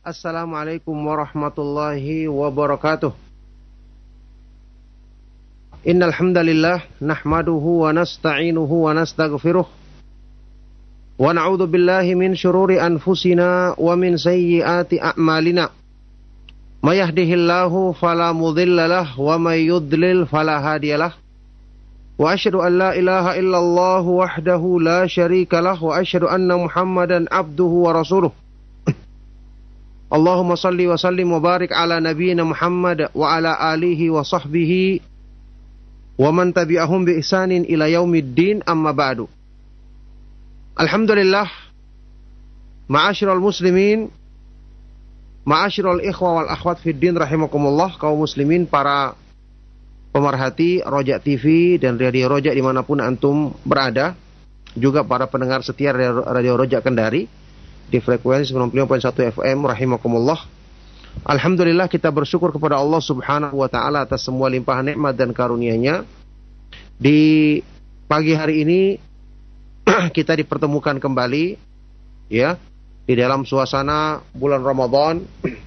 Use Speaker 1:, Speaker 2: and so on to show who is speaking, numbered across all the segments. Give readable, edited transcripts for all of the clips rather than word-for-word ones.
Speaker 1: Assalamualaikum warahmatullahi wabarakatuh. Innal hamdalillah nahmaduhu wa nasta'inuhu wa nastaghfiruh wa na'udzu billahi min syururi anfusina wa min sayyiati a'malina. May yahdihillahu fala mudilla lahu wa may yudlil fala hadiyalah. Wa asyhadu an la ilaha illallah wahdahu la syarika lahu wa asyhadu anna Muhammadan abduhu wa rasuluh. Allahumma salli wa sallim wa barik ala nabiyyina Muhammad wa ala alihi wa sahbihi wa man tabi'ahum bi ihsanin ila yaumiddin, amma ba'du. Alhamdulillah, ma'asyiral muslimin, ma'asyiral ikhwa wal akhwat fid din rahimakumullah, kaum muslimin, para pemerhati Roja TV dan Radio Roja dimanapun antum berada, juga para pendengar setia Radio Roja Kendari di frekuensi 95.1 FM rahimakumullah. Alhamdulillah, kita bersyukur kepada Allah Subhanahu wa taala atas semua limpahan nikmat dan karunia-Nya. Di pagi hari ini kita dipertemukan kembali ya di dalam suasana bulan Ramadan.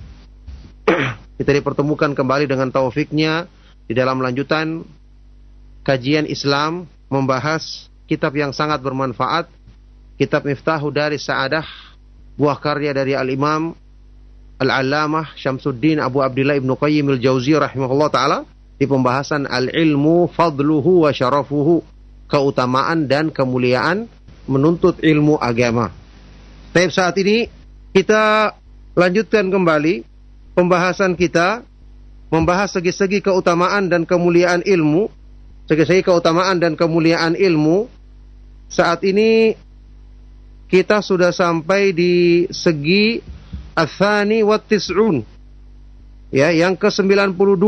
Speaker 1: Kita dipertemukan kembali dengan taufik-Nya di dalam lanjutan kajian Islam, membahas kitab yang sangat bermanfaat, kitab Miftahu Daris Sa'adah, buah karya dari Al-Imam Al-Allamah Syamsuddin Abu Abdillah Ibnu Qayyim Al-Jauziyah rahimahullah ta'ala, di pembahasan Al-Ilmu Fadluhu wa Syarafuhu, keutamaan dan kemuliaan menuntut ilmu agama. Tapi saat ini kita lanjutkan kembali pembahasan kita, membahas segi-segi keutamaan dan kemuliaan ilmu. Segi-segi keutamaan dan kemuliaan ilmu. Saat ini kita sudah sampai di segi Ats-Tsani wa Tis'un, ya, yang ke-92.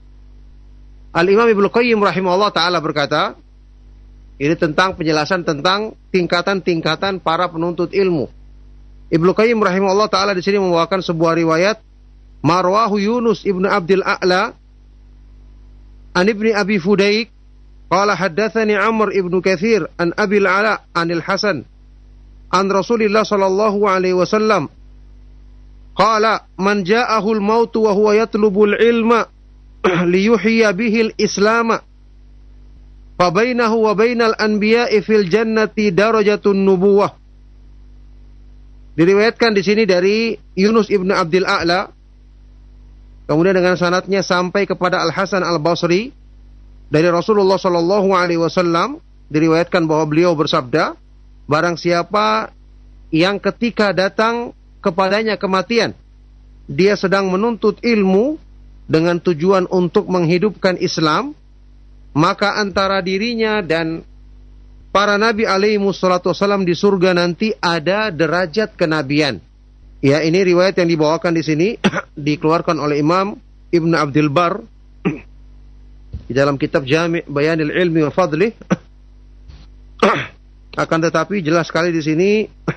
Speaker 1: Al-Imam Ibnu Qayyim rahimahullah ta'ala berkata, ini tentang penjelasan tentang tingkatan-tingkatan para penuntut ilmu. Ibnu Qayyim rahimahullah ta'ala di sini membawakan sebuah riwayat, marwahu Yunus ibnu Abdil A'la an ibni Abi Fudayk qala haddatsani Amr ibnu Katsir an Abil Ala anil Hasan an Rasulillah sallallahu alaihi wasallam qala man ja'ahul maut wa huwa yatlubul ilma liyuhyiya bihil islam fa bainahu wa bainal anbiya'i fil jannati darajatun nubuwah. Diriwayatkan di sini dari Yunus ibnu Abdil A'la, kemudian dengan sanadnya sampai kepada Al-Hasan Al-Basri dari Rasulullah sallallahu alaihi wasallam, diriwayatkan bahwa beliau bersabda, barang siapa yang ketika datang kepadanya kematian, dia sedang menuntut ilmu dengan tujuan untuk menghidupkan Islam, maka antara dirinya dan para nabi alaihi wassalatu wassalam di surga nanti ada derajat kenabian. Ya, ini riwayat yang dibawakan di sini dikeluarkan oleh Imam Ibnu Abdul Bar di dalam kitab Jami' Bayanil Ilmi wa Fadlih. Akan tetapi jelas sekali di sini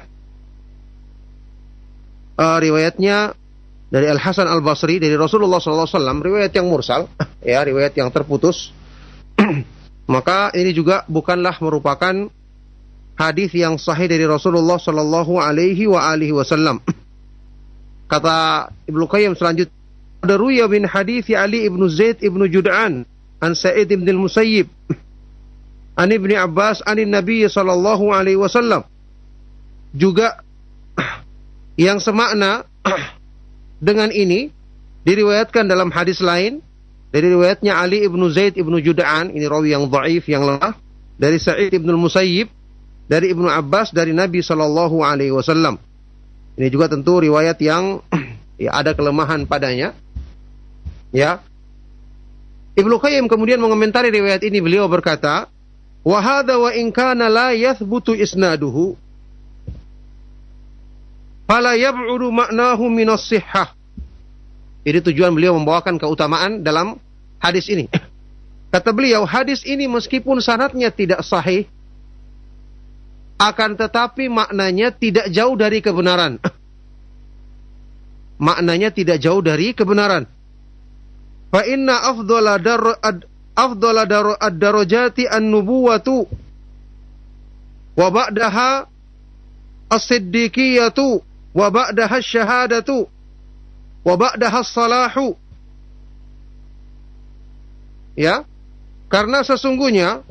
Speaker 1: riwayatnya dari Al-Hasan Al-Basri dari Rasulullah SAW, riwayat yang mursal, ya, riwayat yang terputus. Maka ini juga bukanlah merupakan hadis yang sahih dari Rasulullah sallallahu alaihi wasallam. Kata Ibnu Qayyim selanjutnya, daruya bin hadis Ali ibnu Zaid ibnu Jud'an an Sa'id ibn al-Musayyib an Ibni Abbas anin Nabi sallallahu alaihi wasallam, juga yang semakna dengan ini diriwayatkan dalam hadis lain dari riwayatnya Ali ibnu Zaid ibnu Jud'an, ini rawi yang dhaif, yang lemah, dari Sa'id ibn al-Musayyib dari Ibnu Abbas dari Nabi sallallahu alaihi wasallam. Ini juga tentu riwayat yang ya, ada kelemahan padanya. Ya. Ibnu Qayyim kemudian mengomentari riwayat ini, beliau berkata, wa hadza wa in kana la yathbutu isnaduhu fala yab'udu ma'nahu minas sihhah. Ini tujuan beliau membawakan keutamaan dalam hadis ini. Kata beliau, hadis ini meskipun sanadnya tidak sahih, akan tetapi maknanya tidak jauh dari kebenaran. Maknanya tidak jauh dari kebenaran. Fa inna afdala ad-darajati an-nubuwatu wa ba'daha as-siddiqiyatu wa ba'daha asy-syahadatu wa ba'daha as-salahu. Ya, karena sesungguhnya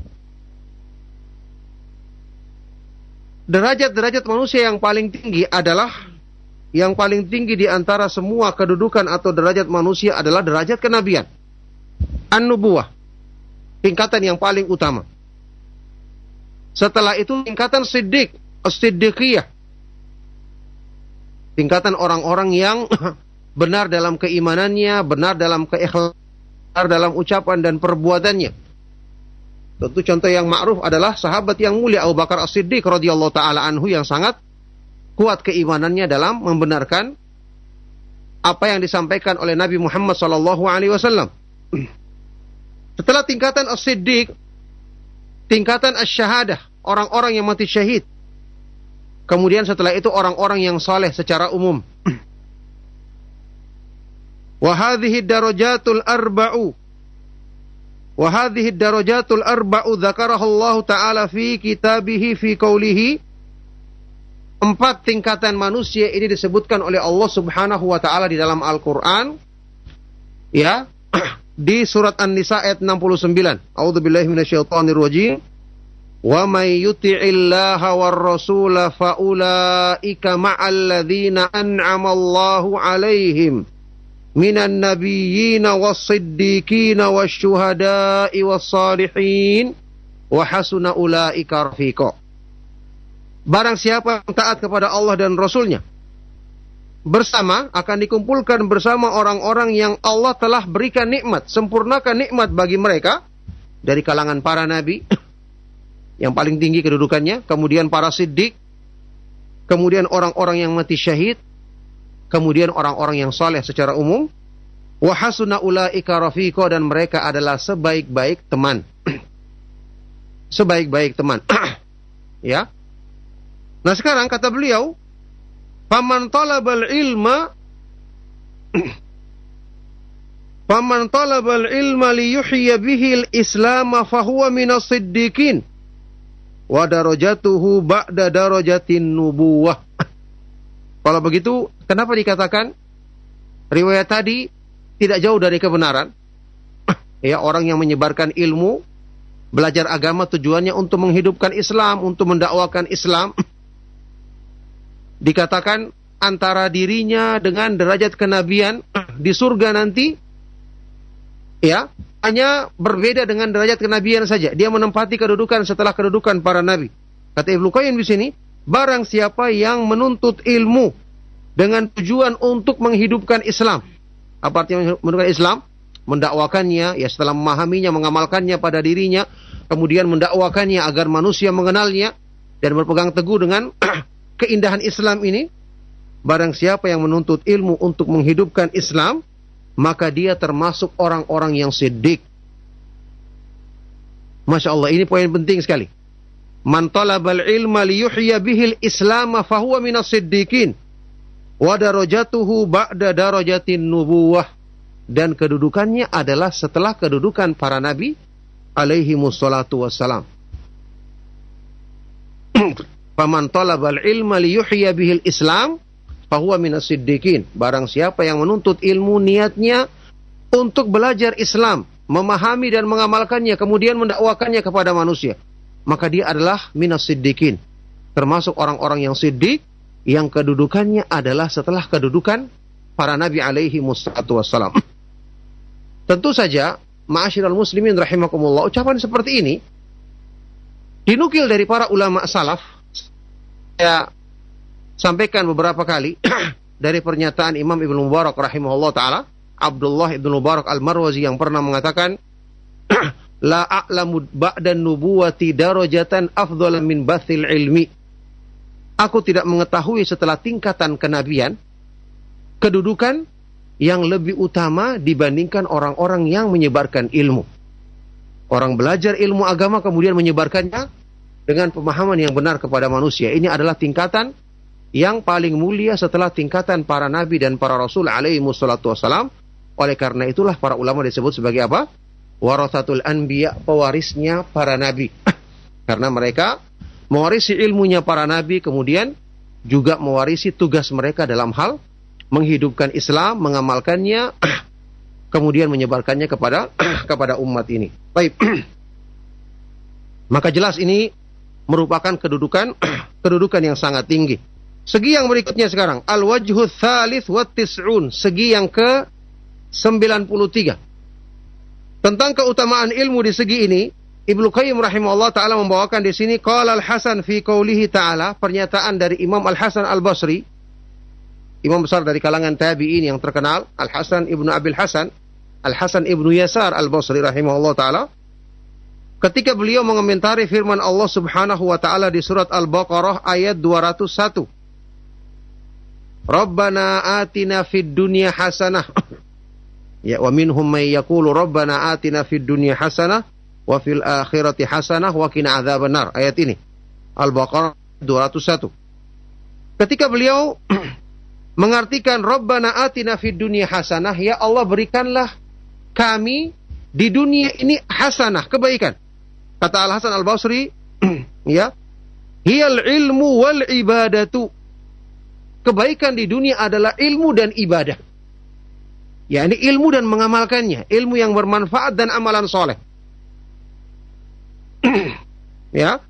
Speaker 1: derajat-derajat manusia yang paling tinggi adalah yang paling tinggi di antara semua kedudukan atau derajat manusia adalah derajat kenabian. An-nubuwah. Tingkatan yang paling utama. Setelah itu tingkatan siddiq, as-siddiqiyah. Tingkatan orang-orang yang benar dalam keimanannya, benar dalam keikhlasan, benar dalam ucapan dan perbuatannya. Tentu contoh yang ma'ruf adalah sahabat yang mulia Abu Bakar As-Siddiq radhiyallahu taala anhu yang sangat kuat keimanannya dalam membenarkan apa yang disampaikan oleh Nabi Muhammad sallallahu alaihi wasallam. Setelah tingkatan as-siddiq, tingkatan asy-syahadah, orang-orang yang mati syahid. Kemudian setelah itu orang-orang yang saleh secara umum. Wa hadhihi darajatul arba'u. Wa hadhihi darajatul arba'u dzakaraha Allah taala fi kitabihi fi qoulihi. 4 tingkatan manusia ini disebutkan oleh Allah Subhanahu wa taala di dalam Al-Qur'an. Ya, di surat An-Nisa ayat 69. A'udzubillahi minasyaitonir rajim. Wa may yuti'illaha war rasula fa ulaika ma'al ladzina an'ama Allahu 'alaihim minan nabiyyin was-siddiqin wasyuhada'i was-salihin wa hasuna ulaika rafiqa. Barang siapa yang taat kepada Allah dan Rasulnya, bersama akan dikumpulkan bersama orang-orang yang Allah telah berikan nikmat, sempurnakan nikmat bagi mereka dari kalangan para nabi yang paling tinggi kedudukannya, kemudian para siddiq, kemudian orang-orang yang mati syahid, kemudian orang-orang yang saleh secara umum, wa hasuna ulaika rafiqa, dan mereka adalah sebaik-baik teman. Sebaik-baik teman. Ya. Nah sekarang kata beliau, faman talabal ilma liyuhya bihil islam fahuwa minas siddiqin wa darajatuhu ba'da darajatin nubuwah. Kalau begitu, kenapa dikatakan riwayat tadi tidak jauh dari kebenaran? Ya, orang yang menyebarkan ilmu, belajar agama tujuannya untuk menghidupkan Islam, untuk mendakwakan Islam. Dikatakan antara dirinya dengan derajat kenabian di surga nanti, ya, hanya berbeda dengan derajat kenabian saja. Dia menempati kedudukan setelah kedudukan para nabi. Kata Ibnu Qayyim di sini, barang siapa yang menuntut ilmu dengan tujuan untuk menghidupkan Islam. Apa artinya menghidupkan Islam? Mendakwakannya, ya setelah memahaminya, mengamalkannya pada dirinya, kemudian mendakwakannya agar manusia mengenalnya dan berpegang teguh dengan keindahan Islam ini. Barang siapa yang menuntut ilmu untuk menghidupkan Islam, maka dia termasuk orang-orang yang siddiq. Masya Allah, ini poin penting sekali. Man talabal ilma liyuhya bihil islam fahuwa minas siddiqin wa darajatuhu ba'da darajatin nubuwah, dan kedudukannya adalah setelah kedudukan para nabi alaihi mussalatu wassalam. Faman talabal ilma liyuhya bihil islam fahuwa minas siddiqin. Barang siapa yang menuntut ilmu niatnya untuk belajar Islam, memahami dan mengamalkannya, kemudian mendakwakannya kepada manusia, maka dia adalah minas siddiqin, termasuk orang-orang yang siddiq, yang kedudukannya adalah setelah kedudukan para nabi alaihi wassalatu wassalam. Tentu saja, ma'asyiral muslimin rahimakumullah, ucapan seperti ini dinukil dari para ulama salaf. Saya sampaikan beberapa kali dari pernyataan Imam Ibnu Mubarak rahimahullah ta'ala, Abdullah Ibnu Mubarak Al-Marwazi, yang pernah mengatakan, la a'lamu ba'dan nubuwati darajatan afdhala min bathil ilmi. Aku tidak mengetahui setelah tingkatan kenabian kedudukan yang lebih utama dibandingkan orang-orang yang menyebarkan ilmu. Orang belajar ilmu agama kemudian menyebarkannya dengan pemahaman yang benar kepada manusia. Ini adalah tingkatan yang paling mulia setelah tingkatan para nabi dan para rasul alaihi wassalatu wassalam. Oleh karena itulah para ulama disebut sebagai apa? Warathatul anbiya, pewarisnya para nabi. Karena mereka mewarisi ilmunya para nabi, kemudian juga mewarisi tugas mereka dalam hal menghidupkan Islam, mengamalkannya, kemudian menyebarkannya kepada umat ini. Baik. Maka jelas ini merupakan kedudukan yang sangat tinggi. Segi yang berikutnya sekarang, al-wajhu tsalits wa tis'un, segi yang ke-93. Tentang keutamaan ilmu di segi ini, Ibnu Qayyim rahimahullah taala membawakan di sini qala al-Hasan fi qoulihi ta'ala, pernyataan dari Imam Al-Hasan Al-Basri, imam besar dari kalangan tabi'in yang terkenal, Al-Hasan Ibnu Abil Hasan, Al-Hasan Ibnu Yasar Al-Basri rahimahullah taala, ketika beliau mengomentari firman Allah Subhanahu wa taala di surat Al-Baqarah ayat 201. Rabbana atina fid dunya hasanah. Ya, wa minhum may yaqulu Rabbana atina fid dunya hasanah wa fil akhirati hasanah wa qina adzabannar. Ayat ini Al-Baqarah 201. Ketika beliau mengartikan Rabbana atina fid dunya hasanah, ya Allah berikanlah kami di dunia ini hasanah, kebaikan. Kata Al-Hasan Al-Basri, ya, hiyal ilmu wal ibadatu. Kebaikan di dunia adalah ilmu dan ibadah. Ya, ini ilmu dan mengamalkannya, ilmu yang bermanfaat dan amalan soleh. Ya.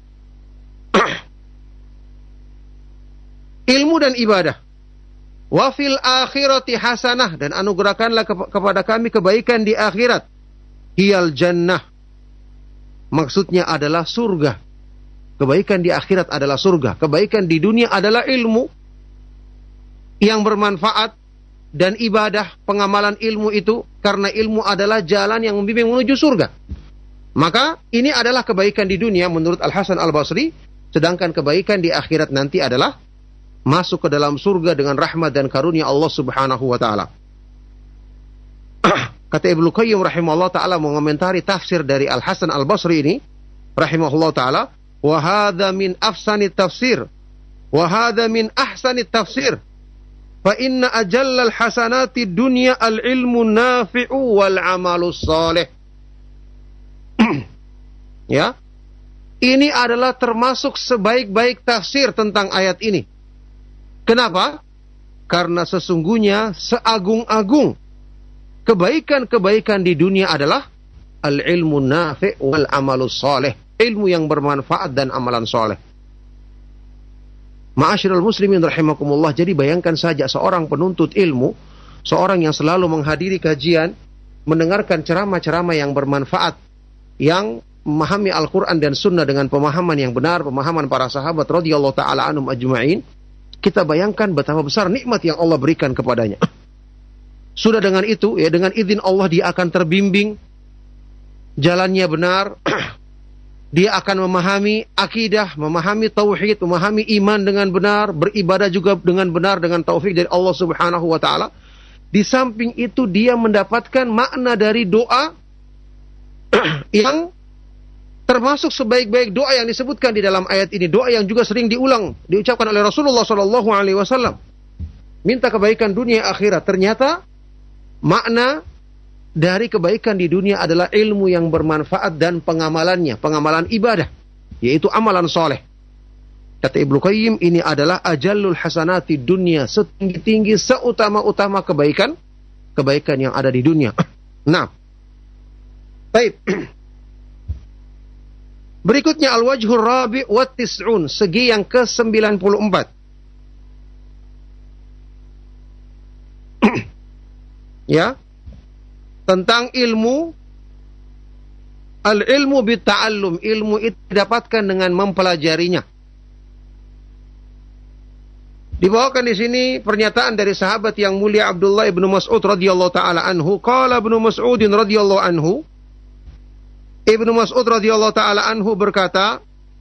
Speaker 1: Ilmu dan ibadah. Wa fil akhirati hasanah, dan anugerahkanlah kepada kami kebaikan di akhirat. Hiyal jannah. Maksudnya adalah surga. Kebaikan di akhirat adalah surga. Kebaikan di dunia adalah ilmu yang bermanfaat dan ibadah, pengamalan ilmu itu, karena ilmu adalah jalan yang membimbing menuju surga. Maka ini adalah kebaikan di dunia menurut Al-Hasan Al-Basri, sedangkan kebaikan di akhirat nanti adalah masuk ke dalam surga dengan rahmat dan karunia Allah Subhanahu wa taala. Kata Ibnu Qayyim rahimahullah taala mengomentari tafsir dari Al-Hasan Al-Basri ini rahimahullah taala, wa hadza min afsani tafsir wa hadza min ahsani tafsir. Fa inna ajallal hasanati dunya al-ilmu nafi'u wal amalus salih. Ya. Ini adalah termasuk sebaik-baik tafsir tentang ayat ini. Kenapa? Karena sesungguhnya seagung-agung kebaikan-kebaikan di dunia adalah al-ilmu nafi' wal amalus salih. Ilmu yang bermanfaat dan amalan saleh. Ma'asyiral muslimin rahimakumullah, jadi bayangkan saja seorang penuntut ilmu, seorang yang selalu menghadiri kajian, mendengarkan ceramah-ceramah yang bermanfaat, yang memahami Al-Quran dan Sunnah dengan pemahaman yang benar, pemahaman para sahabat radhiyallahu ta'ala anhum ajma'in. Kita bayangkan betapa besar nikmat yang Allah berikan kepadanya. Sudah dengan itu, ya, dengan izin Allah dia akan terbimbing, jalannya benar, dia akan memahami akidah, memahami tauhid, memahami iman dengan benar, beribadah juga dengan benar dengan taufik dari Allah Subhanahu wa taala. Di samping itu dia mendapatkan makna dari doa yang termasuk sebaik-baik doa yang disebutkan di dalam ayat ini, doa yang juga sering diucapkan oleh Rasulullah sallallahu alaihi wasallam. Minta kebaikan dunia akhirat. Ternyata makna dari kebaikan di dunia adalah ilmu yang bermanfaat dan pengamalannya, pengamalan ibadah, yaitu amalan soleh. Kata Ibnu Qayyim, ini adalah ajallul hasanati dunia, setinggi-tinggi, seutama-utama kebaikan yang ada di dunia. Nah, baik. Berikutnya al-wajhur rabi' wa tis'un, segi yang ke-94. Ya. Tentang ilmu, al-ilmu bitta'allum, ilmu itu didapatkan dengan mempelajarinya. Dibawakan di sini pernyataan dari sahabat yang mulia Abdullah ibnu Mas'ud radhiyallahu taala anhu. Qala ibnu Mas'udin radhiyallahu anhu, Ibnu Mas'ud radhiyallahu taala anhu berkata,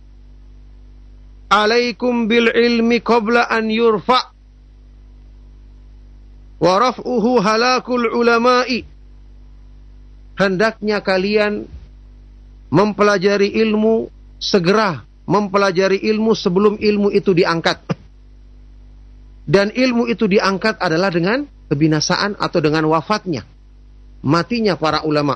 Speaker 1: "Alaikum bil ilmi qabla an yurfa' wa raf'uhu halakul ulama'i." Hendaknya kalian mempelajari ilmu, segera mempelajari ilmu sebelum ilmu itu diangkat. Dan ilmu itu diangkat adalah dengan kebinasaan atau dengan wafatnya, matinya para ulama.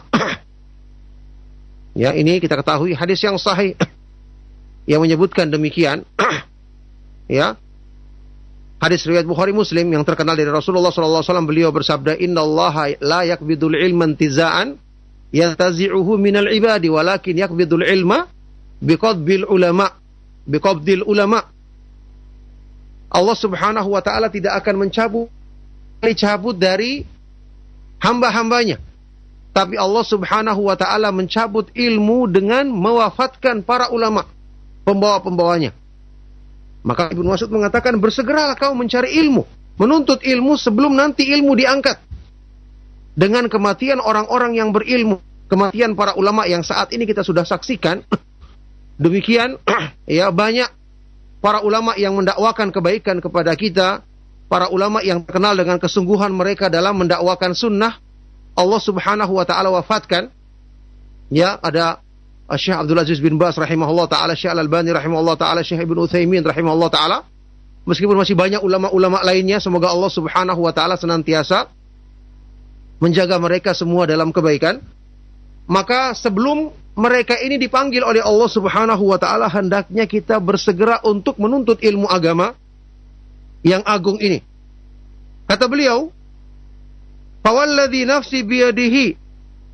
Speaker 1: Ya, ini kita ketahui hadis yang sahih yang menyebutkan demikian. Ya. Hadis riwayat Bukhari Muslim yang terkenal dari Rasulullah SAW, beliau bersabda, Innallaha la yakbidul ilma intiza'an yantazi'uhu minal ibadi walakin yakbidul ilma biqabdil ulama. Allah Subhanahu wa taala tidak akan mencabut dari hamba-hambanya. Tapi Allah Subhanahu wa taala mencabut ilmu dengan mewafatkan para ulama, pembawa-pembawanya. Maka Ibnu Mas'ud mengatakan, bersegeralah kau mencari ilmu, menuntut ilmu sebelum nanti ilmu diangkat. Dengan kematian orang-orang yang berilmu, kematian para ulama yang saat ini kita sudah saksikan, demikian ya, banyak para ulama yang mendakwakan kebaikan kepada kita, para ulama yang terkenal dengan kesungguhan mereka dalam mendakwakan sunnah, Allah Subhanahu wa taala wafatkan. Ya, ada Syekh Abdul Aziz bin Baz rahimahullah taala, Syekh Al-Albani rahimahullah taala, Syekh Ibnu Utsaimin rahimahullah taala. Meskipun masih banyak ulama-ulama lainnya, semoga Allah Subhanahu wa taala senantiasa menjaga mereka semua dalam kebaikan. Maka sebelum mereka ini dipanggil oleh Allah Subhanahu wa taala, hendaknya kita bersegera untuk menuntut ilmu agama yang agung ini. Kata beliau, "Fawalladzi nafsi biyadihi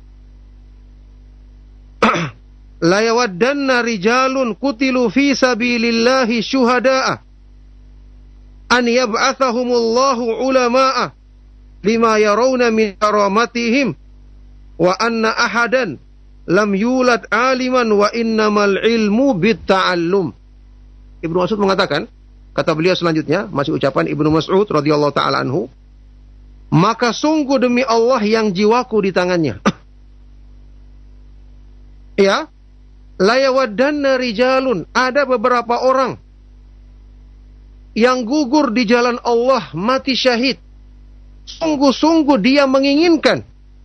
Speaker 1: la yawaddanna rijalun kutilu fi sabilillahi syuhada'a an yab'athahumullahu ulama'a lima yarawna min karamatihim wa anna ahadan lam yulad aliman wa innamal ilmu bitta'allum." Ibnu Mas'ud mengatakan, kata beliau selanjutnya, masih ucapan Ibnu Mas'ud radhiyallahu ta'ala anhu, maka sungguh demi Allah yang jiwaku di tangannya, ya, la yawaddanna rijalun, ada beberapa orang yang gugur di jalan Allah, mati syahid. Sungguh-sungguh dia menginginkan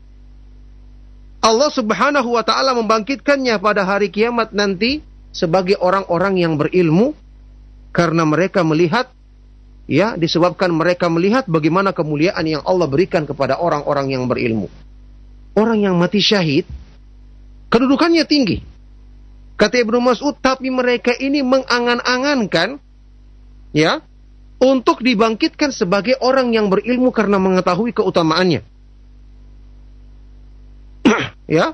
Speaker 1: Allah Subhanahu wa taala membangkitkannya pada hari kiamat nanti sebagai orang-orang yang berilmu, karena mereka melihat, ya, disebabkan mereka melihat bagaimana kemuliaan yang Allah berikan kepada orang-orang yang berilmu. Orang yang mati syahid kedudukannya tinggi. Kata Ibnu Mas'ud, tapi mereka ini mengangan-angankan, ya, untuk dibangkitkan sebagai orang yang berilmu karena mengetahui keutamaannya. Ya.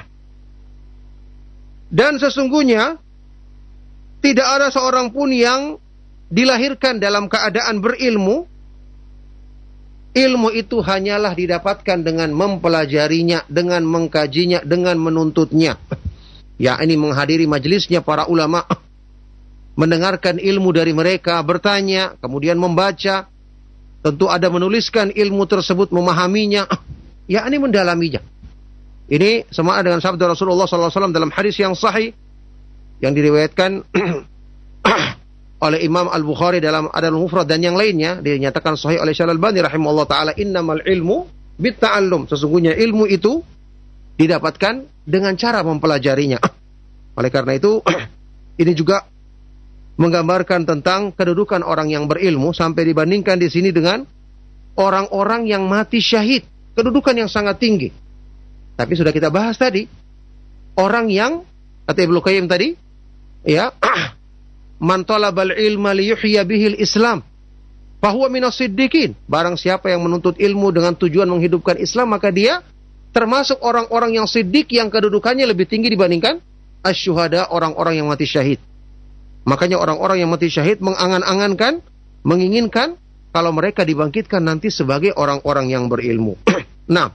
Speaker 1: Dan sesungguhnya tidak ada seorang pun yang dilahirkan dalam keadaan berilmu. Ilmu itu hanyalah didapatkan dengan mempelajarinya, dengan mengkajinya, dengan menuntutnya. Ya, ini menghadiri majelisnya para ulama, mendengarkan ilmu dari mereka, bertanya, kemudian membaca. Tentu ada menuliskan ilmu tersebut, memahaminya, ya, ini mendalaminya. Ini sama dengan sabda Rasulullah SAW dalam hadis yang sahih yang diriwayatkan oleh Imam Al-Bukhari dalam Adabul Mufrad dan yang lainnya, dinyatakan sahih oleh Syekh Al-Albani rahimahullah taala, innamal ilmu bitta'allum, sesungguhnya ilmu itu didapatkan dengan cara mempelajarinya. Oleh karena itu, ini juga menggambarkan tentang kedudukan orang yang berilmu, sampai dibandingkan di sini dengan orang-orang yang mati syahid, kedudukan yang sangat tinggi. Tapi sudah kita bahas tadi, orang yang, kata Ibnu Qayyim tadi, ya, man talabal ilma liyuhya bihil Islam fahuwa minas siddiqin. Barang siapa yang menuntut ilmu dengan tujuan menghidupkan Islam, maka dia termasuk orang-orang yang siddiq, yang kedudukannya lebih tinggi dibandingkan asyuhada, orang-orang yang mati syahid. Makanya orang-orang yang mati syahid mengangan-angankan, menginginkan kalau mereka dibangkitkan nanti sebagai orang-orang yang berilmu. Nah,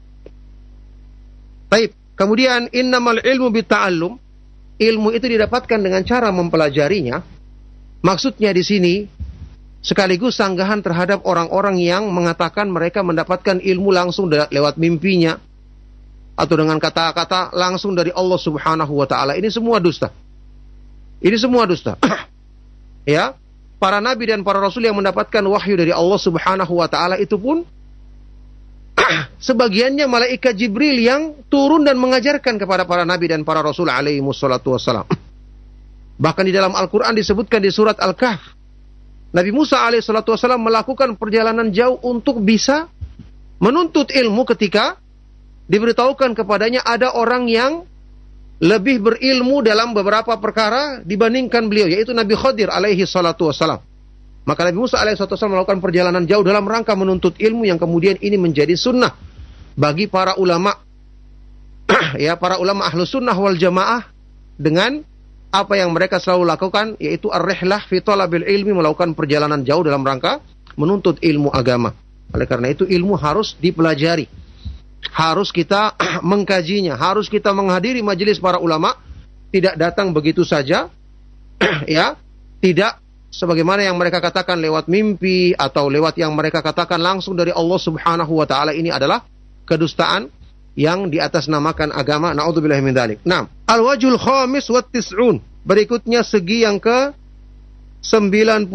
Speaker 1: baik. Kemudian innamal ilmu bitta'allum, ilmu itu didapatkan dengan cara mempelajarinya. Maksudnya di sini sekaligus sanggahan terhadap orang-orang yang mengatakan mereka mendapatkan ilmu langsung lewat mimpinya atau dengan kata-kata langsung dari Allah Subhanahu wa taala. Ini semua dusta. Ini semua dusta. Ya, para nabi dan para rasul yang mendapatkan wahyu dari Allah Subhanahu wa taala itu pun sebagiannya malaikat Jibril yang turun dan mengajarkan kepada para nabi dan para rasul alaihi wassalatu wassalam. Bahkan di dalam Al-Qur'an disebutkan di surat Al-Kahf, Nabi Musa alaihi salatu wassalam melakukan perjalanan jauh untuk bisa menuntut ilmu ketika diberitahukan kepadanya ada orang yang lebih berilmu dalam beberapa perkara dibandingkan beliau, yaitu Nabi Khadir alaihi salatu wassalam. Maka Nabi Musa alaihissalam melakukan perjalanan jauh dalam rangka menuntut ilmu yang kemudian ini menjadi sunnah bagi para ulama, ya, para ulama ahlus sunnah wal jamaah, dengan apa yang mereka selalu lakukan, yaitu ar-rihlah fi talabil ilmi, melakukan perjalanan jauh dalam rangka menuntut ilmu agama. Oleh karena itu ilmu harus dipelajari, harus kita mengkajinya, harus kita menghadiri majelis para ulama, tidak datang begitu saja, ya, tidak sebagaimana yang mereka katakan lewat mimpi atau lewat yang mereka katakan langsung dari Allah Subhanahu wa taala. Ini adalah kedustaan yang di atas namakan agama. Na'udzubillahi min dzalik. Nah, al-wajhul khamis wa tis'un. Berikutnya segi yang ke 95.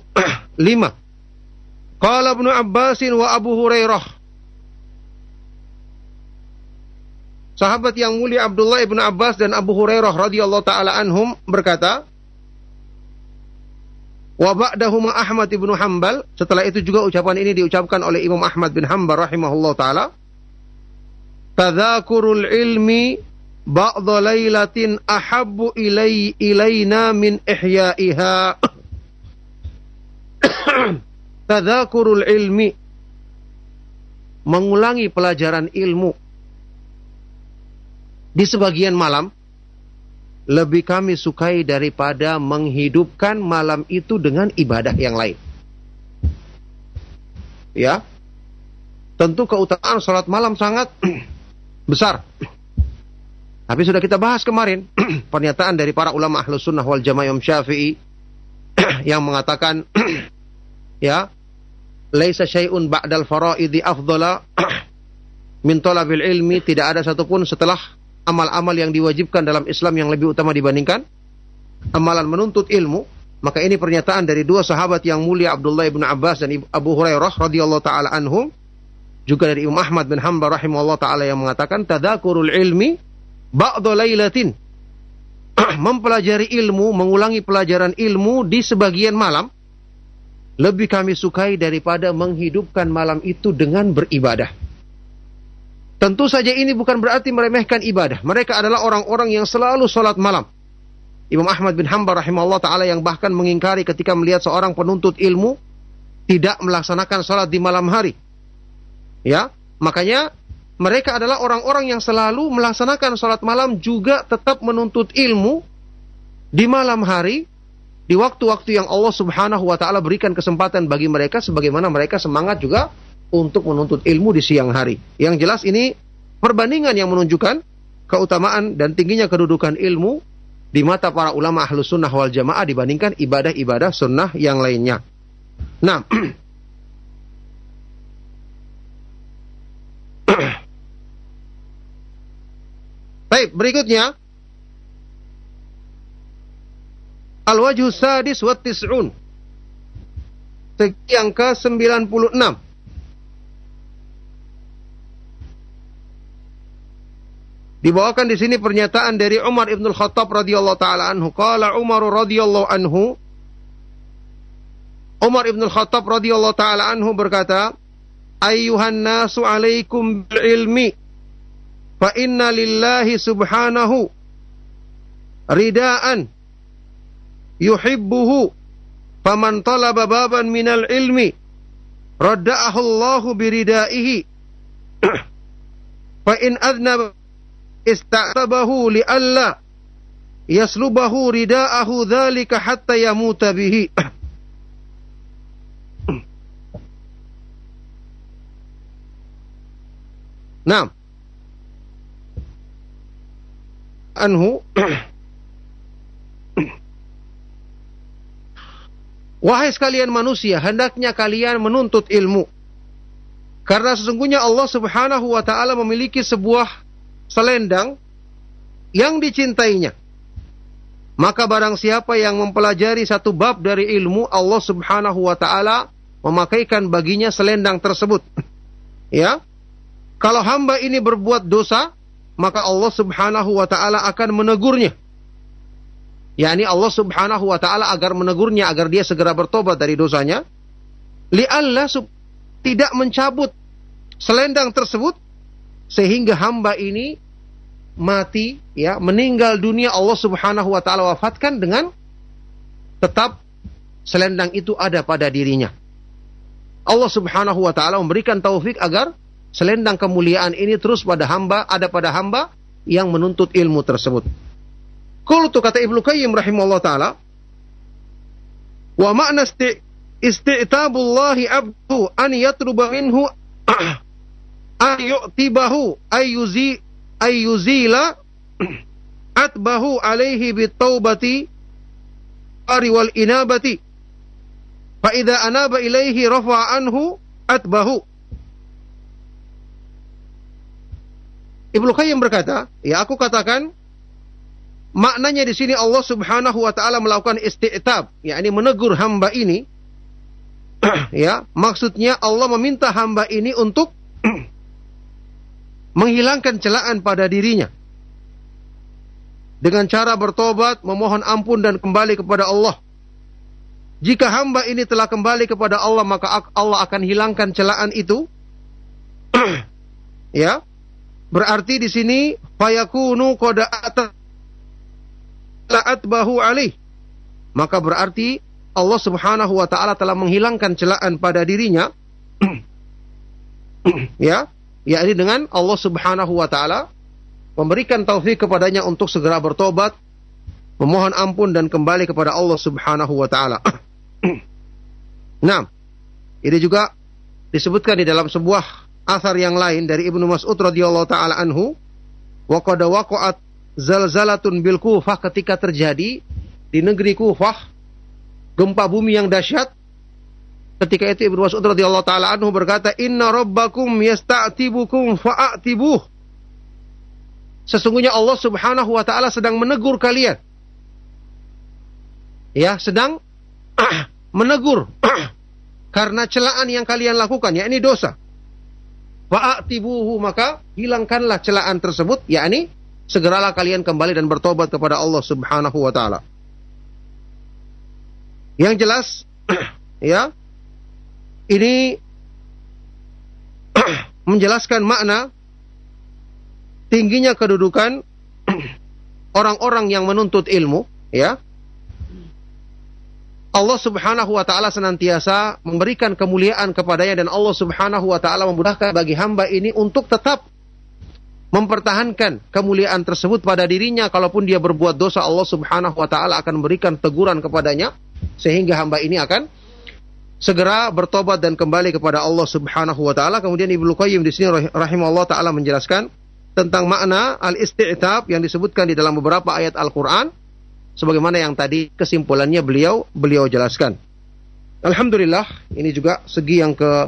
Speaker 1: Qala Ibnu Abbas wa Abu Hurairah. Sahabat yang mulia Abdullah ibnu Abbas dan Abu Hurairah radhiyallahu taala anhum berkata, wa ba'dahuma Ahmad ibnu Hanbal. Setelah itu juga ucapan ini diucapkan oleh Imam Ahmad bin Hanbal rahimahullah taala. Tadzakurul ilmi ba'da lailatin ahabbu ilaina min ihya'iha. Tadzakurul ilmi, mengulangi pelajaran ilmu di sebagian malam lebih kami sukai daripada menghidupkan malam itu dengan ibadah yang lain. Ya, tentu keutamaan salat malam sangat besar. Tapi sudah kita bahas kemarin pernyataan dari para ulama ahlus sunnah wal jamaah Imam Syafi'i yang mengatakan ya, laisa syai'un ba'dal faraidi afdhala min talabil ilmi, tidak ada satupun setelah amal-amal yang diwajibkan dalam Islam yang lebih utama dibandingkan amalan menuntut ilmu. Maka ini pernyataan dari dua sahabat yang mulia, Abdullah ibn Abbas dan Abu Hurairah radhiyallahu taala anhum, juga dari Imam Ahmad bin Hanbal rahimahullah taala yang mengatakan tadzakurul ilmi ba'da lailatin, mempelajari ilmu, mengulangi pelajaran ilmu di sebagian malam lebih kami sukai daripada menghidupkan malam itu dengan beribadah. Tentu saja ini bukan berarti meremehkan ibadah. Mereka adalah orang-orang yang selalu sholat malam. Imam Ahmad bin Hanbal rahimahullah ta'ala yang bahkan mengingkari ketika melihat seorang penuntut ilmu tidak melaksanakan sholat di malam hari. Ya, makanya mereka adalah orang-orang yang selalu melaksanakan sholat malam, juga tetap menuntut ilmu di malam hari, di waktu-waktu yang Allah Subhanahu wa ta'ala berikan kesempatan bagi mereka, sebagaimana mereka semangat juga untuk menuntut ilmu di siang hari. Yang jelas ini perbandingan yang menunjukkan keutamaan dan tingginya kedudukan ilmu di mata para ulama ahlus sunnah wal jamaah dibandingkan ibadah-ibadah sunnah yang lainnya. Nah, baik, berikutnya al-wajhu sadis wa tis'un, segi yang ke-96. Dibawakan di sini pernyataan dari Umar ibn al-Khattab radhiyallahu taala anhu. Qala Umar radhiyallahu anhu. Umar ibn al-Khattab radhiyallahu taala anhu berkata, "Ayyuhan nasu 'alaikum bil ilmi, fa inna lillahi subhanahu ridaan yuhibbuhu, faman talaba baban minal ilmi radda'ahu Allahu biridaihi, fa in adnaba ista'tabahu li'alla yaslubahu rida'ahu dhalika hatta yamuta bihi." Nah, anhu, wahai sekalian manusia, hendaknya kalian menuntut ilmu, karena sesungguhnya Allah Subhanahu wa ta'ala memiliki sebuah selendang yang dicintainya. Maka barang siapa yang mempelajari satu bab dari ilmu, Allah Subhanahu wa ta'ala memakaikan baginya selendang tersebut. Ya, kalau hamba ini berbuat dosa, maka Allah Subhanahu wa ta'ala akan menegurnya. yakni Allah Subhanahu wa taala agar menegurnya agar dia segera bertobat dari dosanya, li'alla tidak mencabut selendang tersebut sehingga hamba ini mati, ya, meninggal dunia, Allah Subhanahu wa taala wafatkan dengan tetap selendang itu ada pada dirinya. Allah Subhanahu wa taala memberikan taufik agar selendang kemuliaan ini terus ada pada hamba yang menuntut ilmu tersebut. Qultu, kata Ibnu Qayyim rahimahullah taala, wa makna isti'tabullahi abdu an yatruba minhu an yu'tibahu ayyuzila atbahu alaihi bitaubati wal inabati fa idza anaba ilaihi rafa'a anhu atbahu. Ibnu Qayyim berkata, ya aku katakan maknanya di sini Allah Subhanahu wa taala melakukan isti'tab, yakni menegur hamba ini. Ya, maksudnya Allah meminta hamba ini untuk menghilangkan celaan pada dirinya dengan cara bertobat, memohon ampun dan kembali kepada Allah. Jika hamba ini telah kembali kepada Allah, maka Allah akan hilangkan celaan itu. Ya. Berarti di sini fayakunu qad atbahu alaih. Maka berarti Allah Subhanahu wa taala telah menghilangkan celaan pada dirinya. Ya, yakni dengan Allah Subhanahu wa taala memberikan taufik kepadanya untuk segera bertobat, memohon ampun dan kembali kepada Allah Subhanahu wa taala. Nah, ini juga disebutkan di dalam sebuah athar yang lain dari Ibnu Mas'ud radhiyallahu taala anhu, wa qad waqa'at zalzalatun bil Kufah, ketika terjadi di negeri Kufah gempa bumi yang dahsyat. Ketika itu Ibnu Mas'ud radhiyallahu taala anhu berkata, "Inna rabbakum yasta'tibukum fa'atibuh." Sesungguhnya Allah Subhanahu wa taala sedang menegur kalian. Ya, sedang menegur karena celaan yang kalian lakukan, yakni dosa. Fa'atibuhu, maka hilangkanlah celaan tersebut, yakni segeralah kalian kembali dan bertobat kepada Allah Subhanahu wa taala. Yang jelas ya, ini menjelaskan makna tingginya kedudukan orang-orang yang menuntut ilmu, ya. Allah Subhanahu wa taala senantiasa memberikan kemuliaan kepadanya, dan Allah Subhanahu wa taala memudahkan bagi hamba ini untuk tetap mempertahankan kemuliaan tersebut pada dirinya. Kalaupun dia berbuat dosa, Allah Subhanahu wa taala akan memberikan teguran kepadanya sehingga hamba ini akan segera bertobat dan kembali kepada Allah Subhanahu wa taala. Kemudian Ibnu Qayyim di sini rahimahullah taala menjelaskan tentang makna al-isti'tab yang disebutkan di dalam beberapa ayat Al-Qur'an, sebagaimana yang tadi kesimpulannya beliau jelaskan. Alhamdulillah, ini juga segi yang ke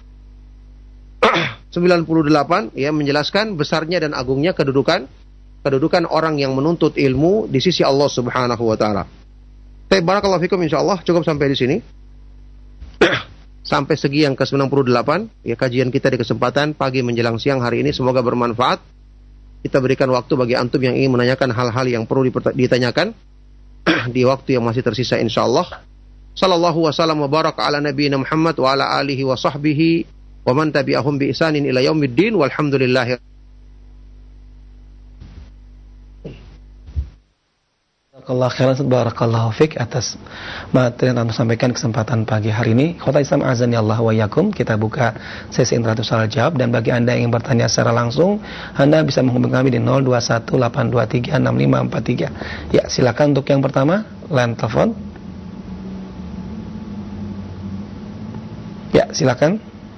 Speaker 1: 98 ya, menjelaskan besarnya dan agungnya kedudukan orang yang menuntut ilmu di sisi Allah Subhanahu wa taala. Barakallahu fikum, insyaallah cukup sampai di sini. Sampai segi yang ke 98 ya, kajian kita di kesempatan pagi menjelang siang hari ini semoga bermanfaat. Kita berikan waktu bagi antum yang ingin menanyakan hal-hal yang perlu ditanyakan di waktu yang masih tersisa insyaallah. Sallallahu wasallam wa baraka ala nabiyina Muhammad wa ala alihi wa sahbihi wa man tabi'ahum bi ihsanin ila yaumiddin walhamdulillah.
Speaker 2: Barakallahu fiik atas materi yang Anda sampaikan kesempatan pagi hari ini. Khotbah Islam azani Allah wa yakum. Kita buka sesi interaksi soal jawab, dan bagi Anda yang ingin bertanya secara langsung, Anda bisa menghubungi kami di 0218236543. Ya, silakan untuk yang pertama, line telepon. Ya, silakan.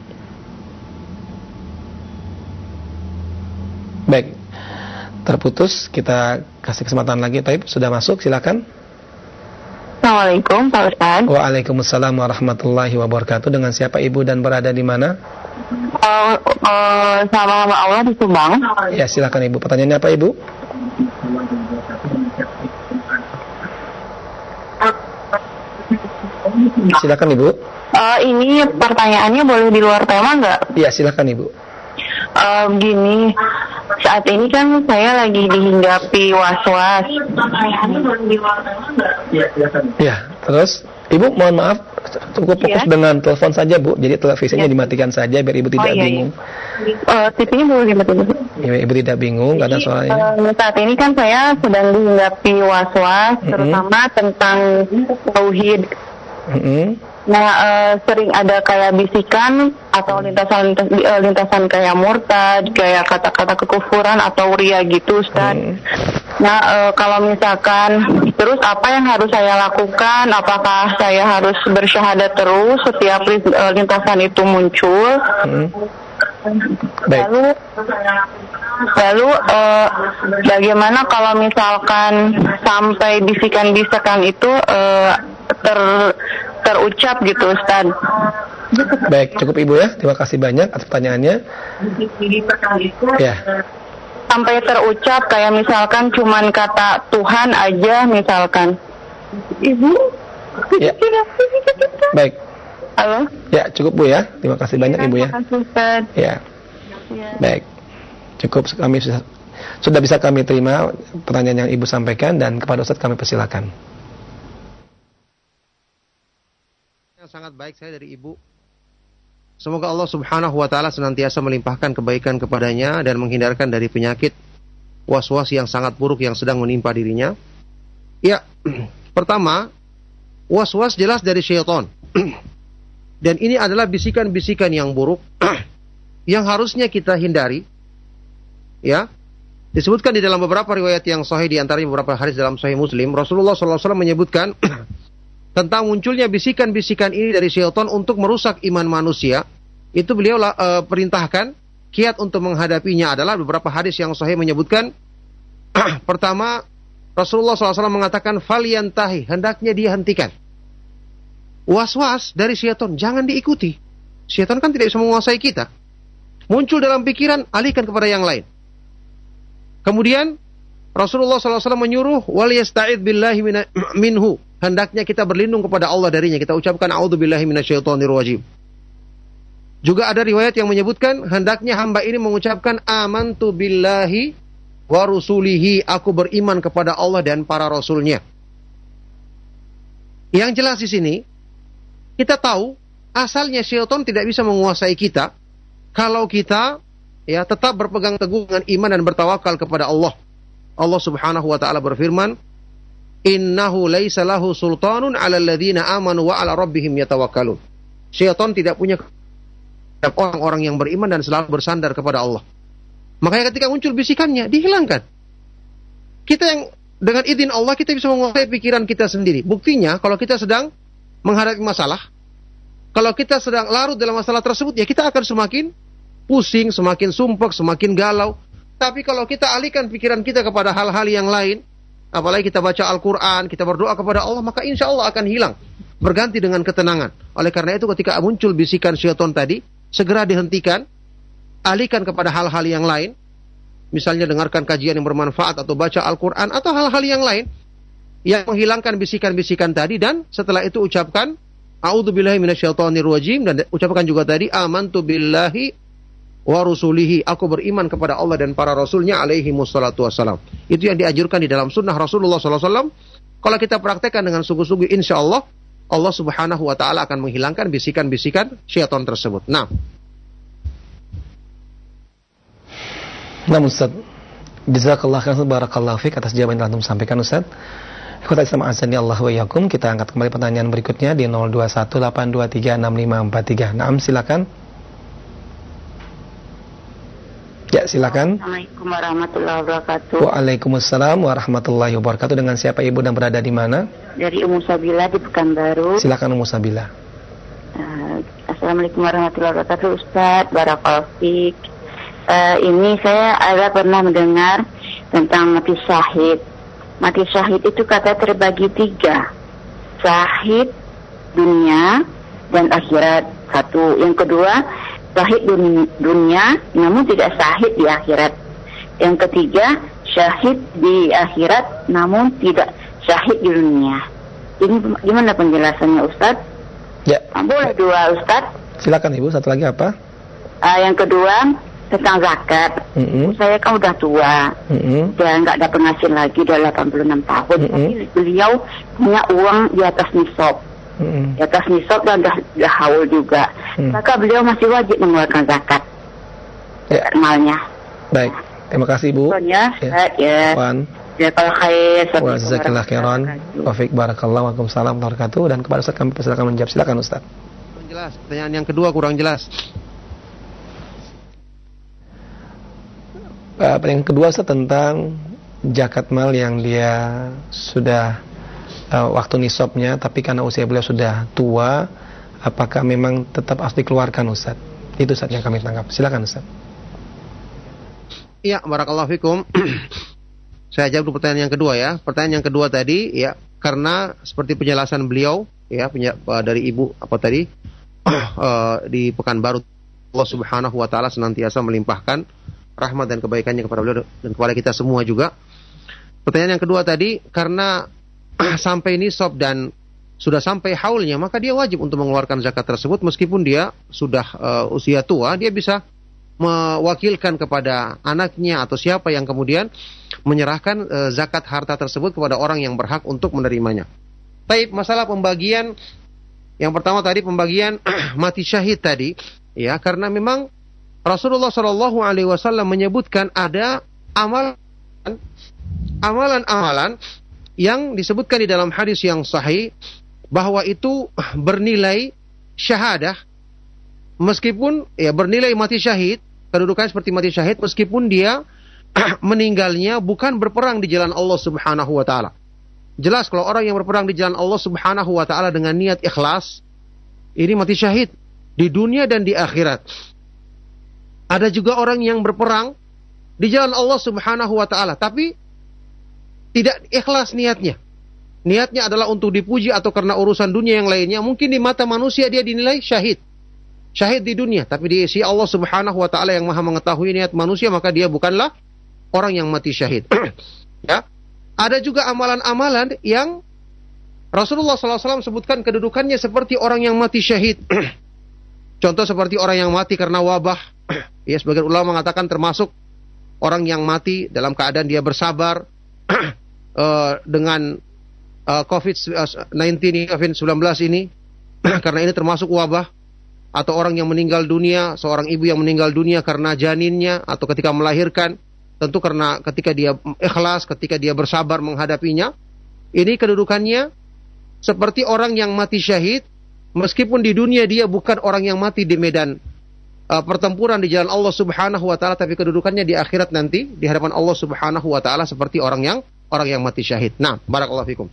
Speaker 2: Baik. Terputus, kita kasih kesempatan lagi. Taib, sudah masuk, silakan.
Speaker 3: Assalamualaikum Pak Ustaz.
Speaker 2: Waalaikumsalam warahmatullahi wabarakatuh. Dengan siapa ibu dan berada di mana?
Speaker 3: Sama hamba Allah di Subang.
Speaker 2: Ya, silakan ibu. Pertanyaannya apa ibu? Silakan ibu.
Speaker 3: Ini pertanyaannya boleh di luar tema nggak?
Speaker 2: Ya, silakan ibu.
Speaker 3: Gini, saat ini kan saya lagi dihinggapi was-was.
Speaker 2: Ya, terus ibu mohon maaf, cukup fokus dengan telepon saja bu. Jadi televisinya dimatikan saja biar ibu tidak bingung.
Speaker 3: TV-nya boleh dimatikan.
Speaker 2: Ya, ibu tidak bingung karena soalnya.
Speaker 3: Saat ini kan saya sedang dihinggapi was-was, terutama tentang tauhid. Nah, sering ada kayak bisikan atau lintasan kayak murtad, kayak kata-kata kekufuran atau ria gitu, Ustaz. Nah, kalau misalkan terus apa yang harus saya lakukan? Apakah saya harus bersyahadat terus setiap lintasan itu muncul?
Speaker 2: Baik.
Speaker 3: Lalu bagaimana kalau misalkan sampai bisikan-bisikan itu terucap gitu, Ustaz?
Speaker 2: Baik, cukup Ibu ya. Terima kasih banyak atas pertanyaannya. Ya.
Speaker 3: Sampai terucap kayak misalkan cuman kata Tuhan aja misalkan. Ibu?
Speaker 2: Ya. Baik.
Speaker 3: Halo?
Speaker 2: Ya, cukup Bu ya. Terima kasih banyak Ibu ya.
Speaker 3: Terima kasih, Ustaz.
Speaker 2: Ya. Baik. Cukup kami sudah bisa kami terima pertanyaan yang Ibu sampaikan dan kepada Ustaz kami persilakan.
Speaker 1: Sangat baik saya dari Ibu. Semoga Allah Subhanahu wa taala senantiasa melimpahkan kebaikan kepadanya dan menghindarkan dari penyakit was-was yang sangat buruk yang sedang menimpa dirinya. Ya, pertama, was-was jelas dari syaitan. Dan ini adalah bisikan-bisikan yang buruk yang harusnya kita hindari. Ya. Disebutkan di dalam beberapa riwayat yang sahih, di antaranya beberapa hadis dalam Sahih Muslim, Rasulullah SAW menyebutkan tentang munculnya bisikan-bisikan ini dari syaitan untuk merusak iman manusia. Itu beliau perintahkan kiat untuk menghadapinya adalah beberapa hadis yang sahih menyebutkan pertama, Rasulullah SAW mengatakan falyantahi, hendaknya dia hentikan was-was dari syaitan, jangan diikuti. Syaitan kan tidak bisa menguasai kita. Muncul dalam pikiran, alihkan kepada yang lain. Kemudian Rasulullah SAW menyuruh wal yasta'id billahi minhu, hendaknya kita berlindung kepada Allah darinya. Kita ucapkan a'udzubillahi minasyaitonir rajim. Juga ada riwayat yang menyebutkan hendaknya hamba ini mengucapkan amantu billahi wa rusulihi, aku beriman kepada Allah dan para rasulnya. Yang jelas di sini kita tahu asalnya syaitan tidak bisa menguasai kita kalau kita tetap berpegang teguh dengan iman dan bertawakal kepada Allah. Allah Subhanahu wa taala berfirman, "Innahu laisa lahu sultanun 'alal ladzina amanu wa 'ala rabbihim yatawakkalun." Syaitan tidak punya orang-orang yang beriman dan selalu bersandar kepada Allah. Makanya ketika muncul bisikannya, dihilangkan. Kita yang dengan izin Allah kita bisa menguasai pikiran kita sendiri. Buktinya kalau kita sedang menghadapi masalah, kalau kita sedang larut dalam masalah tersebut, ya kita akan semakin pusing, semakin sumpek, semakin galau. Tapi kalau kita alihkan pikiran kita kepada hal-hal yang lain, apalagi kita baca Al-Quran, kita berdoa kepada Allah, maka insya Allah akan hilang, berganti dengan ketenangan. Oleh karena itu ketika muncul bisikan syaitan tadi, segera dihentikan, alihkan kepada hal-hal yang lain, misalnya dengarkan kajian yang bermanfaat atau baca Al-Quran atau hal-hal yang lain yang menghilangkan bisikan-bisikan tadi, dan setelah itu ucapkan a'udzubillahi minasyaitonir rajim, dan ucapkan juga tadi amantu billahi wa rusulihi, aku beriman kepada Allah dan para rasulnya alaihi wassalatu wassalam. Itu yang dianjurkan di dalam sunnah Rasulullah SAW. Kalau kita praktekkan dengan sungguh-sungguh, insya Allah Allah Subhanahu wa taala akan menghilangkan bisikan-bisikan syaitan tersebut. Nah,
Speaker 2: Ustaz, jazakallahu khairan, barakallahu fiik atas jawaban yang antum sampaikan Ustaz. Ikhwata Islam azani Allah wa iyyakum. Kita angkat kembali pertanyaan berikutnya di 0218236543. Naam, silakan. Ya, silakan.
Speaker 3: Assalamualaikum warahmatullahi wabarakatuh.
Speaker 2: Waalaikumsalam warahmatullahi wabarakatuh. Dengan siapa Ibu dan berada di mana?
Speaker 3: Dari Ummu Sabila di Pekanbaru.
Speaker 2: Silakan Ummu Sabila.
Speaker 3: Assalamualaikum warahmatullahi wabarakatuh, Ustaz. Barakallahu fiik. Ini saya ada pernah mendengar tentang mati syahid. Mati syahid itu kata terbagi 3. Syahid dunia dan akhirat. Satu. Yang kedua, syahid dunia namun tidak syahid di akhirat. Yang ketiga, syahid di akhirat namun tidak syahid di dunia. Ini gimana penjelasannya, Ustaz?
Speaker 2: Ya.
Speaker 3: Boleh 2, Ustaz?
Speaker 2: Silakan Ibu, satu lagi apa?
Speaker 3: Yang kedua tentang zakat. Saya kan udah tua, dan nggak ada penghasilan lagi, udah 86 tahun. Tapi beliau punya uang di atas nisab, di atas nisab dan udah haul juga. Maka beliau masih wajib mengeluarkan zakat normalnya.
Speaker 2: Baik, terima kasih Ibu.
Speaker 3: Ya. Jazakallah khair.
Speaker 2: Wa jazakallahu khairan. Wa fiik barakallahu. Waalaikumsalam warahmatullahi wabarakatuh. Dan kepada Ustaz kami persilakan menjawab. Silakan Ustaz.
Speaker 1: Jelas. Pertanyaan yang kedua kurang jelas.
Speaker 2: Yang kedua Ustaz tentang zakat mal yang dia sudah waktu nisabnya, tapi karena usia beliau sudah tua, apakah memang tetap harus dikeluarkan Ustaz? Itu Ustaz yang kami tangkap. Silakan Ustaz.
Speaker 1: Iya, barakallahu fikum. Saya jawab dulu pertanyaan yang kedua ya. Pertanyaan yang kedua tadi ya, karena seperti penjelasan beliau ya, dari ibu apa tadi di Pekanbaru, Allah Subhanahu wa taala senantiasa melimpahkan rahmat dan kebaikannya kepada beliau dan kepada kita semua juga. Pertanyaan yang kedua tadi, karena sampai nisab dan sudah sampai haulnya, maka dia wajib untuk mengeluarkan zakat tersebut meskipun dia sudah usia tua. Dia bisa mewakilkan kepada anaknya atau siapa yang kemudian menyerahkan zakat harta tersebut kepada orang yang berhak untuk menerimanya. Baik, masalah pembagian yang pertama tadi, pembagian mati syahid tadi ya, karena memang Rasulullah Shallallahu Alaihi Wasallam menyebutkan ada amalan-amalan yang disebutkan di dalam hadis yang sahih bahwa itu bernilai syahadah, meskipun ya bernilai mati syahid, kedudukan seperti mati syahid meskipun dia meninggalnya bukan berperang di jalan Allah Subhanahu wa taala. Jelas kalau orang yang berperang di jalan Allah Subhanahu wa taala dengan niat ikhlas, ini mati syahid di dunia dan di akhirat. Ada juga orang yang berperang di jalan Allah Subhanahu wa taala tapi tidak ikhlas niatnya. Niatnya adalah untuk dipuji atau karena urusan dunia yang lainnya. Mungkin di mata manusia dia dinilai syahid. Syahid di dunia, tapi di sisi Allah Subhanahu wa taala yang Maha mengetahui niat manusia, maka dia bukanlah orang yang mati syahid. Ya. Ada juga amalan-amalan yang Rasulullah SAW sebutkan kedudukannya seperti orang yang mati syahid. Contoh seperti orang yang mati karena wabah. Ya, sebagian ulama mengatakan termasuk orang yang mati dalam keadaan dia bersabar dengan COVID-19 ini karena ini termasuk wabah. Atau orang yang meninggal dunia, seorang ibu yang meninggal dunia karena janinnya atau ketika melahirkan, tentu karena ketika dia ikhlas, ketika dia bersabar menghadapinya, ini kedudukannya seperti orang yang mati syahid, meskipun di dunia dia bukan orang yang mati di medan pertempuran di jalan Allah Subhanahu wa taala, tapi kedudukannya di akhirat nanti di hadapan Allah Subhanahu wa taala seperti orang yang mati syahid. Nah, barakallahu fikum.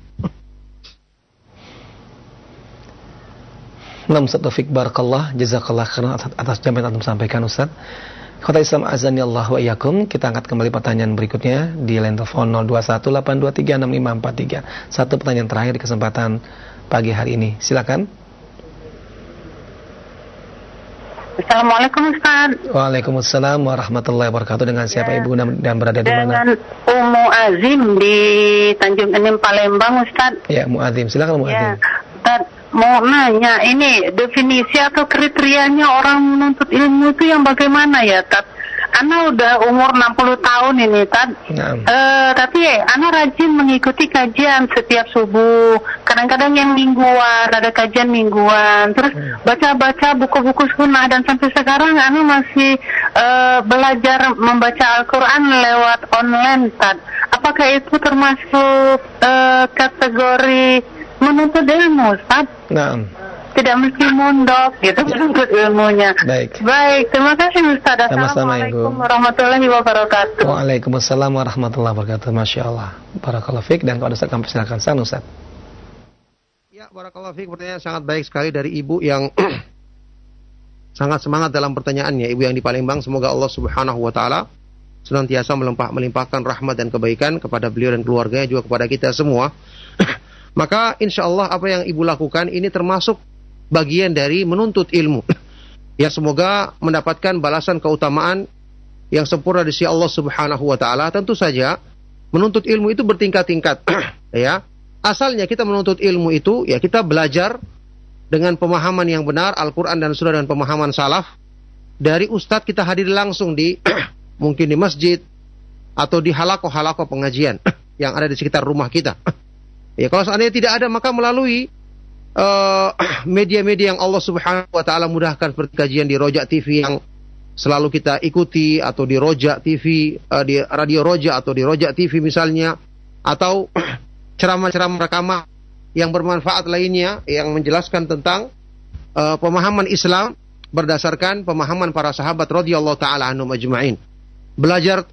Speaker 2: Ustaz Taufik barakallah, jazakallah khairan atas jawaban yang antum sampaikan Ustaz. Khotbah Islam azani Allah wa iyyakum. Kita angkat kembali pertanyaan berikutnya di line telepon 0218236543. Satu pertanyaan terakhir di kesempatan pagi hari ini. Silakan.
Speaker 4: Assalamualaikum Ustaz.
Speaker 2: Waalaikumsalam warahmatullahi wabarakatuh. Dengan siapa Ibu dan berada di mana?
Speaker 4: Dengan Ummu Azim di Tanjung Enim Palembang Ustaz.
Speaker 2: Ya, Ummu Azim. Silakan Ummu Azim.
Speaker 4: Ustaz, mau nanya, ini definisi atau kriterianya orang menuntut ilmu itu yang bagaimana ya, Tad? Ana udah umur 60 tahun ini, Tad. Tapi Ana rajin mengikuti kajian setiap subuh. Kadang-kadang yang mingguan, ada kajian mingguan. Terus baca-baca buku-buku sunnah, dan sampai sekarang Ana masih belajar membaca Al-Quran lewat online, Tad. Apakah itu termasuk kategori menuntut ilmu, Ustaz? Tidak mesti mondok gitu menuntut ilmunya.
Speaker 2: Baik,
Speaker 4: terima kasih Ustaz.
Speaker 2: Assalamualaikum
Speaker 4: warahmatullahi wabarakatuh.
Speaker 2: Waalaikumsalam warahmatullahi wabarakatuh. Masya Allah. Barakallahu fiik. Dan kalau Ustaz kami silakan Ustaz.
Speaker 1: Ya, barakallahu fiik. Pertanyaan sangat baik sekali dari ibu yang sangat semangat dalam pertanyaannya. Ibu yang di Palembang, semoga Allah Subhanahu wa taala senantiasa melimpahkan rahmat dan kebaikan kepada beliau dan keluarganya, juga kepada kita semua. Maka insya Allah apa yang ibu lakukan ini termasuk bagian dari menuntut ilmu. Ya, semoga mendapatkan balasan keutamaan yang sempurna di sisi Allah Subhanahu wa taala. Tentu saja menuntut ilmu itu bertingkat-tingkat. Ya. Asalnya kita menuntut ilmu itu ya kita belajar dengan pemahaman yang benar Al-Qur'an dan Sunnah dan pemahaman salaf dari ustadz kita hadir langsung di mungkin di masjid atau di halaqah-halaqah pengajian yang ada di sekitar rumah kita. Ya, kalau seandainya tidak ada, maka melalui media-media yang Allah Subhanahu wa taala mudahkan, seperti kajian di Roja TV yang selalu kita ikuti, atau di Roja TV, di Radio Roja atau di Roja TV misalnya, atau ceramah-ceramah rekaman yang bermanfaat lainnya yang menjelaskan tentang pemahaman Islam berdasarkan pemahaman para sahabat radhiyallahu taala anhum ajma'in. Belajar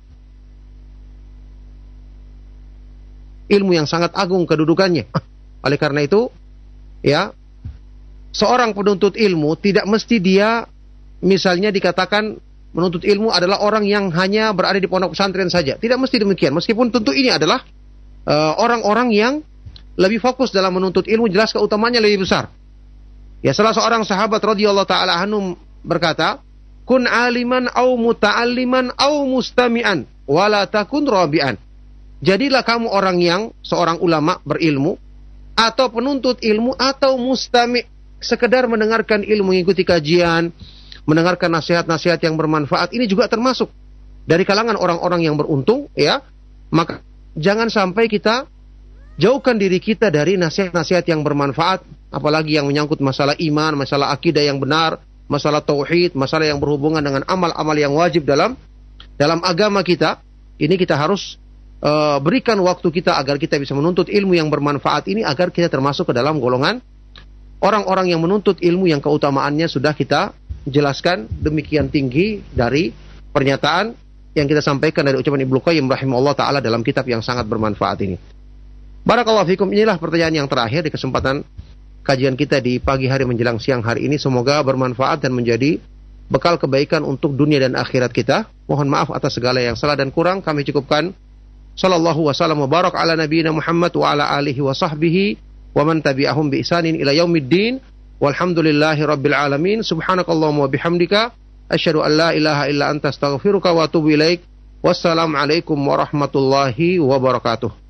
Speaker 1: ilmu yang sangat agung kedudukannya. Oleh karena itu, ya, seorang penuntut ilmu tidak mesti dia misalnya dikatakan menuntut ilmu adalah orang yang hanya berada di pondok pesantren saja. Tidak mesti demikian. Meskipun tentu ini adalah orang-orang yang lebih fokus dalam menuntut ilmu, jelas keutamanya lebih besar. Ya, salah seorang sahabat radhiyallahu taala anhu berkata, "Kun aliman au muta'alliman au mustami'an, wala takun rabi'an." Jadilah kamu orang yang seorang ulama berilmu, atau penuntut ilmu, atau mustami', sekedar mendengarkan ilmu, mengikuti kajian, mendengarkan nasihat-nasihat yang bermanfaat. Ini juga termasuk dari kalangan orang-orang yang beruntung, ya. Maka jangan sampai kita jauhkan diri kita dari nasihat-nasihat yang bermanfaat, apalagi yang menyangkut masalah iman, masalah akidah yang benar, masalah tauhid, masalah yang berhubungan dengan amal-amal yang wajib dalam agama kita. Ini kita harus berikan waktu kita agar kita bisa menuntut ilmu yang bermanfaat ini, agar kita termasuk ke dalam golongan orang-orang yang menuntut ilmu yang keutamaannya sudah kita jelaskan demikian tinggi dari pernyataan yang kita sampaikan dari ucapan Ibnu Qayyim rahimahullah taala dalam kitab yang sangat bermanfaat ini. Barakallahu fikum. Inilah pertanyaan yang terakhir di kesempatan kajian kita di pagi hari menjelang siang hari ini. Semoga bermanfaat dan menjadi bekal kebaikan untuk dunia dan akhirat kita. Mohon maaf atas segala yang salah dan kurang. Kami cukupkan. Sallallahu wasallam wa barak ala nabiyina Muhammad wa ala alihi wa sahbihi wa man tabi'ahum bi ihsanin ila yaumiddin. Walhamdulillahi rabbil alamin. Subhanakallahumma wa bihamdika asyhadu an la ilaha illa anta astaghfiruka wa atubu ilaik. Wassalamualaikum warahmatullahi wabarakatuh.